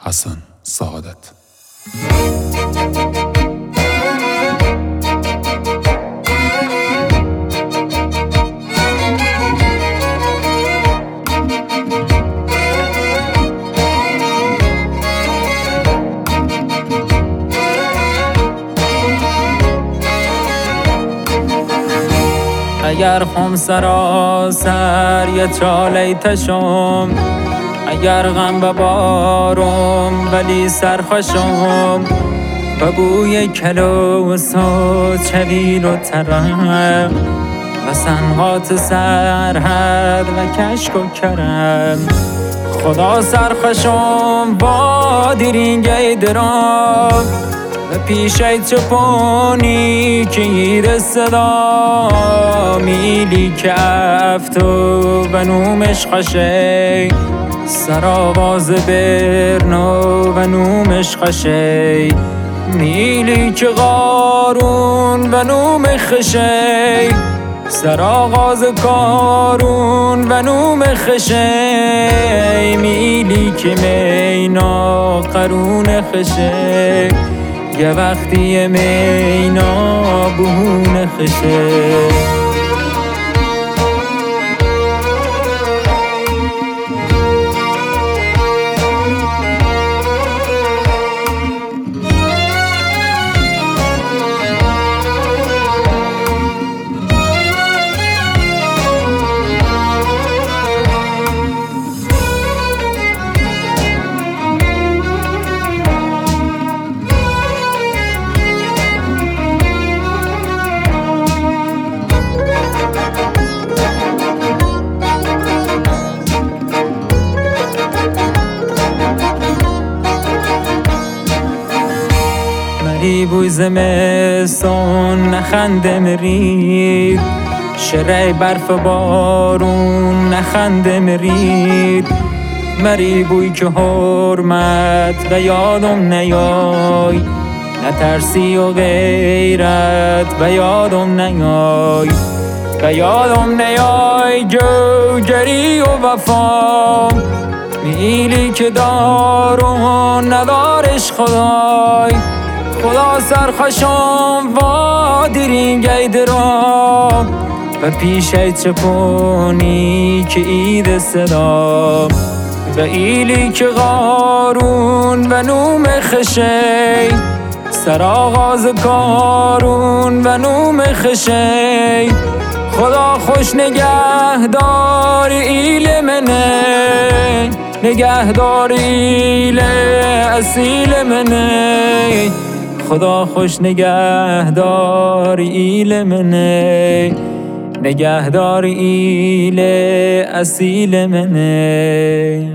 حسن سعادت. اگر خم سراسر یه چاله تشم، اگر غم ببارم ولی سرخوشم، و بوی کلوس و چویل و ترم و سنغات سرحد و کشک و کرم. خدا سرخوشم با دیرینگه درام و پیشه چپانی که گیر صدا میلی که افتو و نومش خشه سرآواز برنو و نومش خشه میلی که قارون و نوم خشه سرآغاز کارون و نوم خشه میلی که مینا قرون خشه یه وقتی مینا بهون خشه. مری بوی زمستون نخنده مرید، شره برف بارون نخنده مرید. مری بوی که حرمت و یادم نیای، نترسی و غیرت و یادم نیای و یادم نیای گوگری و وفا میلی که دارون ندارش خدای. خدا سرخوشم و دیرینگه درام و پیشه چپونی که اید صدا و ایلی که قارون و نوم خشه سرآغاز کارون و نوم خشه. خدا خوش نگهدار ایل منه، نگهدار ایل اصیل منه. خدا خوش نگهدار ایل منه، نگهدار ایل اصیل منه.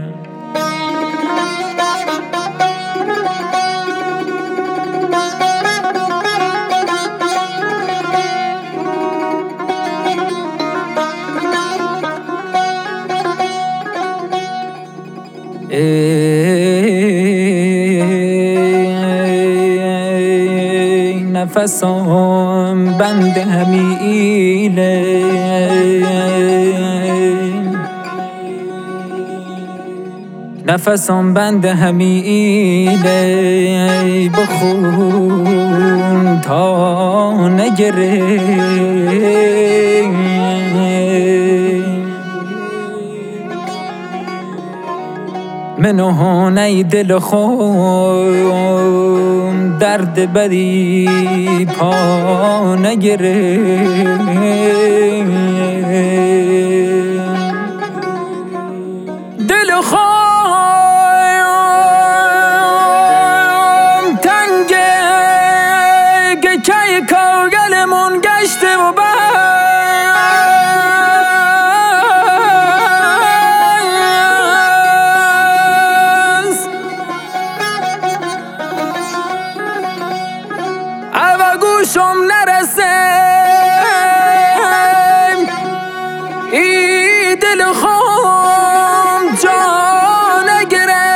نفسم بند همیله، نفسم بند همیله بخون تا نگره. منو هانه دل خون درد بدی پا نگره. دل خون تنگه که کاغلمون گشته و گوشم نرسه ای دل خم جا نگره.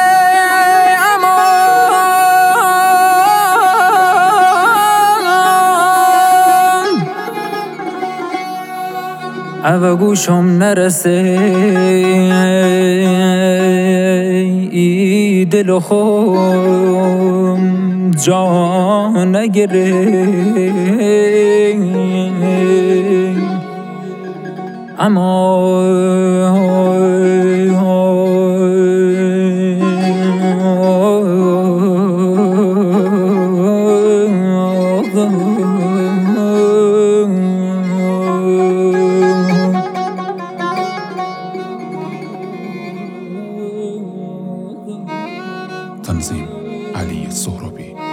اما گوشم نرسه ای دل و خون جا نگرفت، اما تنظیم علی سهرابی.